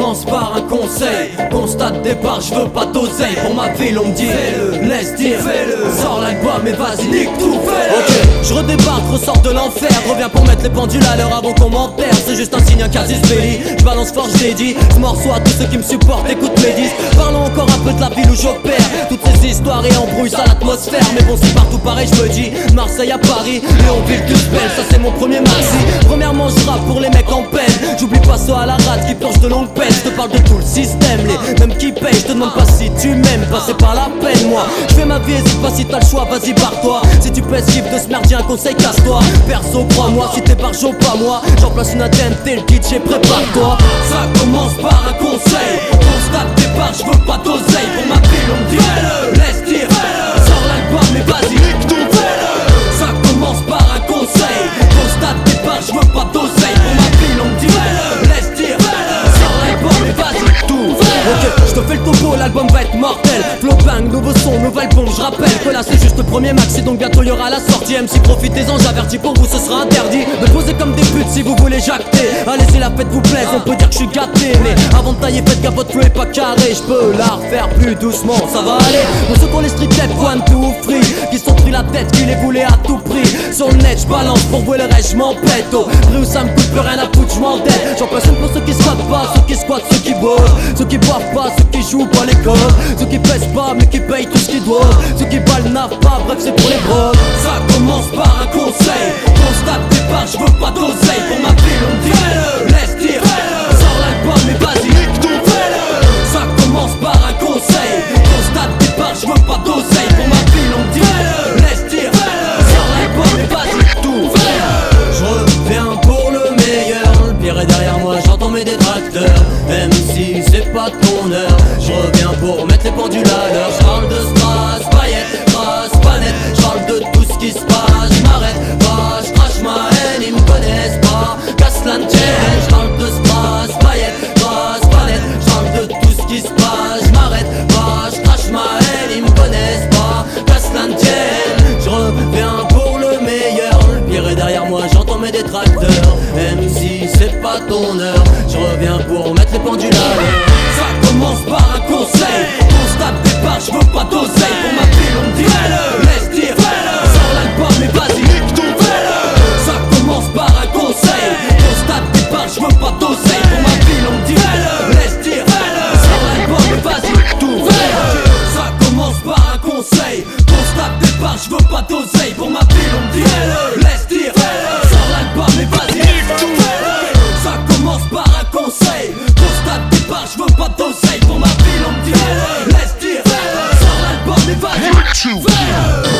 commence par un conseil. Constat de départ, je veux pas d'oseille. Pour ma ville on me dit fais-le, laisse dire, fais-le. Sors l'album et vas-y nique tout, fais-le. Ok, je redébarque, ressors de l'enfer. Reviens pour mettre les pendules à l'heure avant qu'on m'enterre. C'est juste un signe, un casus belli. Je balance fort, je l'ai dit. Ce morceau à tous ceux qui me supportent, écoute mes disques. Parlons encore un peu de la ville où j'opère. Toutes ces histoires et embrouilles, ça l'atmosphère. Mais bon c'est partout pareil, je me dis Marseille à Paris, Léonville, Tuspel, ça c'est mon premier maxi. Premièrement je rappe pour les mecs en peine. J'oublie pas ça à la rate qui planche de longue peine. Je te parle de tout le système, les mêmes qui payent. Je te demande pas si tu m'aimes, pas c'est pas la peine moi. Je fais ma vie, hésite pas si t'as le choix, vas-y barre-toi. Si tu pèses gifle de ce merdier, un conseil casse-toi. Perso crois-moi, si t'es barjo pas moi. J'en place une antenne, t'es le DJ, prépare-toi. Ça commence par un conseil. Constat de départ, je veux pas d'oseille. Pour ma ville on me dit fais-le, laisse dire, fais-le. Sors l'album mais vas-y nique tout, fais-le. Ça commence par un conseil. Constat de départ, je veux pas d'oseille. Pour ma ville on me dit fais-le, laisse dire, fais-le. Sors l'album mais vas-y nique tout, fais-le. Ok, je te fais le topo, l'album va être mortel. Flow bang, nouveau son, nouvelle bombe. Je rappelle que là c'est juste le premier maxi, donc bientôt y aura la sortie. MC profitez-en, j'avertis pour vous, ce sera interdit de poser comme des putes si vous voulez jacter. Allez-y, la fête vous plaise, on peut dire que je suis gâté. Mais avant de tailler, faites gaffe, votre flow est pas carré. Je peux la refaire plus doucement, ça va aller. Pour ceux qui ont les street tech, one, two, free, qui sont pris la tête, qui les voulaient à tout prix. Sur le net, j'balance pour vous le reste, j'm'en pète. Oh, prix où ça me coûte plus rien à foutre, j'm'en tête. J'en place une pour ceux qui squattent pas, ceux qui squattent, ceux qui bossent, ceux qui boivent pas, ceux qui jouent pas les codes, ceux qui pèsent pas mais qui payent tout ce qu'ils doivent, ceux qui balent n'avent pas, bref c'est pour les brodes. Ça commence par un conseil. Constat de départ, je veux pas d'oseille. Pour ma ville on me dit fais-le, laisse dire, fais-le. Sors l'album mais vas-y nique tout, fais-le. Ça commence par un conseil. Constat de départ, je veux pas d'oseille. Pour ma ville on me dit fais-le, laisse dire, fais-le. Sors l'album mais vas-y nique tout, fais-le. Je reviens pour le meilleur. Le pire est derrière moi, j'entends mes détracteurs. Même si c'est pas ton heure, je reviens pour mettre les pendules à l'heure. Je parle de strass, paillettes, trace, panette. Je parle de tout ce qui se passe, je m'arrête pas, je crache ma haine, ils me connaissent pas. Casse la tienne, je parle de strass, paillettes, trace, panette. Je parle de tout ce qui se passe, je m'arrête pas, je crache ma haine, ils me connaissent pas. Casse la tienne, je reviens pour le meilleur. Le pire est derrière moi, j'entends mes détracteurs. Même si c'est pas ton heure, je reviens pour mettre les pendules à l'heure. Ça commence par un conseil. Constat de départ, je veux pas d'oseille. Pour ma ville on me dit fais-le, laisse dire, fais-le. Sors l'album mais vas-y nique tout, fais-le. Ça commence par un conseil. Constat de départ, je veux pas d'oseille. Pour ma ville on me dit fais-le, laisse dire, fais-le. Sors l'album mais vas-y nique tout, fais-le. Ça commence par un conseil. Constat de départ, je veux pas d'oseille. Pour ma ville on me dit fais-le, laisse dire, fais-le. Sors l'album mais vas-y nique tout, fais-le. Ça commence par un conseil. Constat de départ, je veux pas d'oseille. Pour ma ville on me dit fais-le, laisse dire, fais-le. Sors l'album mais vas-y nique tout, fais-le.